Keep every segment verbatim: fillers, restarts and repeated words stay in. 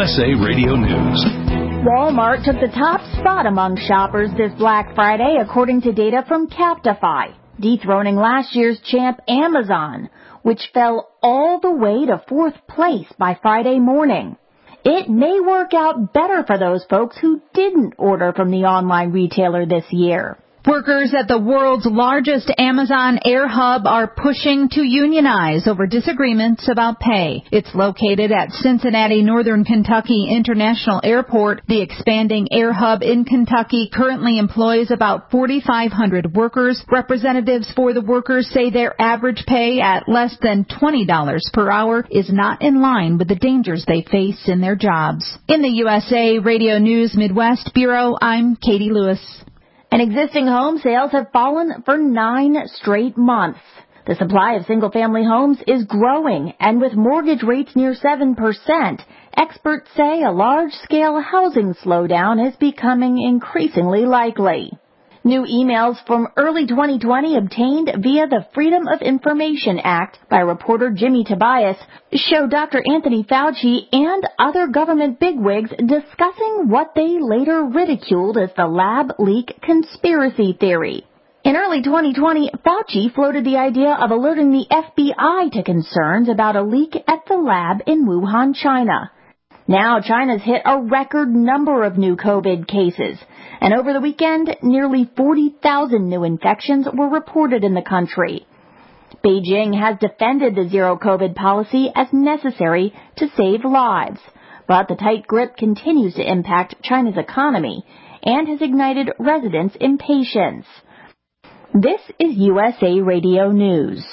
S A Radio News. Walmart took the top spot among shoppers this Black Friday, according to data from Captify, dethroning last year's champ Amazon, which fell all the way to fourth place by Friday morning. It may work out better for those folks who didn't order from the online retailer this year. Workers at the world's largest Amazon air hub are pushing to unionize over disagreements about pay. It's located at Cincinnati Northern Kentucky International Airport. The expanding air hub in Kentucky currently employs about forty-five hundred workers. Representatives for the workers say their average pay at less than twenty dollars per hour is not in line with the dangers they face in their jobs. In the U S A Radio News Midwest Bureau, I'm Katie Lewis. And existing home sales have fallen for nine straight months. The supply of single-family homes is growing, and with mortgage rates near seven percent, experts say a large-scale housing slowdown is becoming increasingly likely. New emails from early twenty twenty obtained via the Freedom of Information Act by reporter Jimmy Tobias show Doctor Anthony Fauci and other government bigwigs discussing what they later ridiculed as the lab leak conspiracy theory. In early twenty twenty, Fauci floated the idea of alerting the F B I to concerns about a leak at the lab in Wuhan, China. Now China's hit a record number of new COVID cases, and over the weekend, nearly forty thousand new infections were reported in the country. Beijing has defended the zero COVID policy as necessary to save lives, but the tight grip continues to impact China's economy and has ignited residents' impatience. This is U S A Radio News.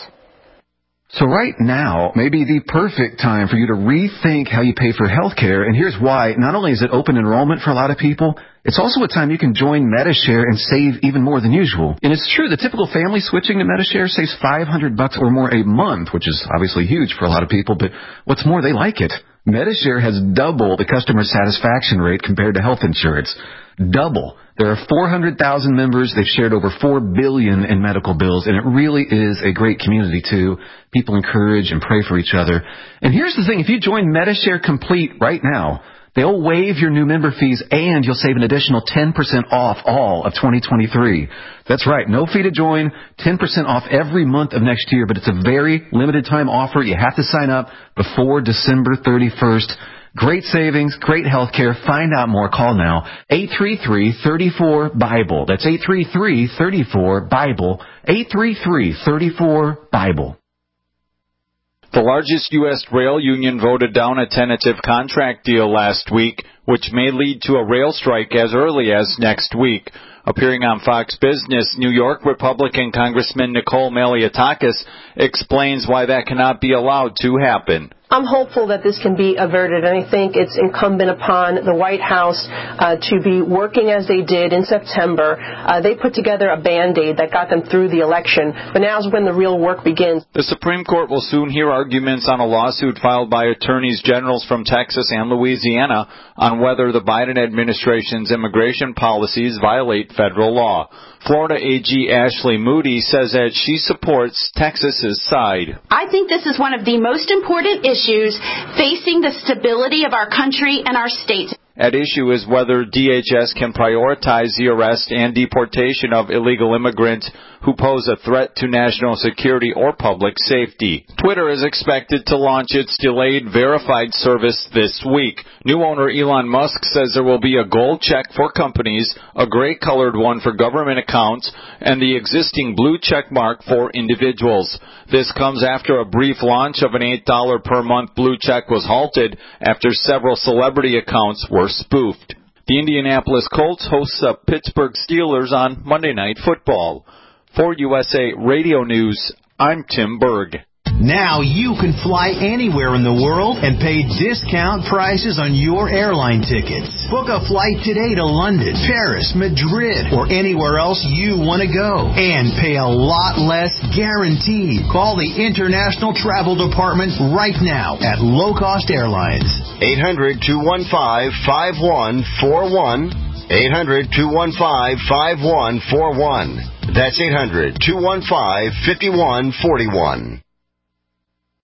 So right now may be the perfect time for you to rethink how you pay for health care, and here's why. Not only is it open enrollment for a lot of people, it's also a time you can join Medi-Share and save even more than usual. And it's true, the typical family switching to Medi-Share saves five hundred bucks or more a month, which is obviously huge for a lot of people, but what's more, they like it. Medi-Share has double the customer satisfaction rate compared to health insurance. Double. There are four hundred thousand members. They've shared over four billion dollars in medical bills, and it really is a great community, too. People encourage and pray for each other. And here's the thing. If you join Medi-Share Complete right now, they'll waive your new member fees, and you'll save an additional ten percent off all of twenty twenty-three. That's right. No fee to join, ten percent off every month of next year, but it's a very limited time offer. You have to sign up before December thirty-first. Great savings, great health care. Find out more. Call now. eight three three, three four, BIBLE. That's eight three three, three four, BIBLE. eight three three, three four, BIBLE. The largest U S rail union voted down a tentative contract deal last week, which may lead to a rail strike as early as next week. Appearing on Fox Business, New York Republican Congressman Nicole Malliotakis explains why that cannot be allowed to happen. I'm hopeful that this can be averted, and I think it's incumbent upon the White House uh, to be working as they did in September. Uh, they put together a Band-Aid that got them through the election, but now's when the real work begins. The Supreme Court will soon hear arguments on a lawsuit filed by attorneys generals from Texas and Louisiana on whether the Biden administration's immigration policies violate federal law. Florida A G Ashley Moody says that she supports Texas's side. I think this is one of the most important issues facing the stability of our country and our state. At issue is whether D H S can prioritize the arrest and deportation of illegal immigrants who pose a threat to national security or public safety. Twitter is expected to launch its delayed verified service this week. New owner Elon Musk says there will be a gold check for companies, a gray-colored one for government accounts, and the existing blue check mark for individuals. This comes after a brief launch of an eight dollars per month blue check was halted after several celebrity accounts were spoofed. The Indianapolis Colts host the Pittsburgh Steelers on Monday Night Football. For U S A Radio News, I'm Tim Berg. Now you can fly anywhere in the world and pay discount prices on your airline tickets. Book a flight today to London, Paris, Madrid, or anywhere else you want to go. And pay a lot less guaranteed. Call the International Travel Department right now at Low Cost Airlines. eight hundred, two one five, five one four one. eight hundred, two one five, five one four one. That's eight hundred, two one five, five one four one.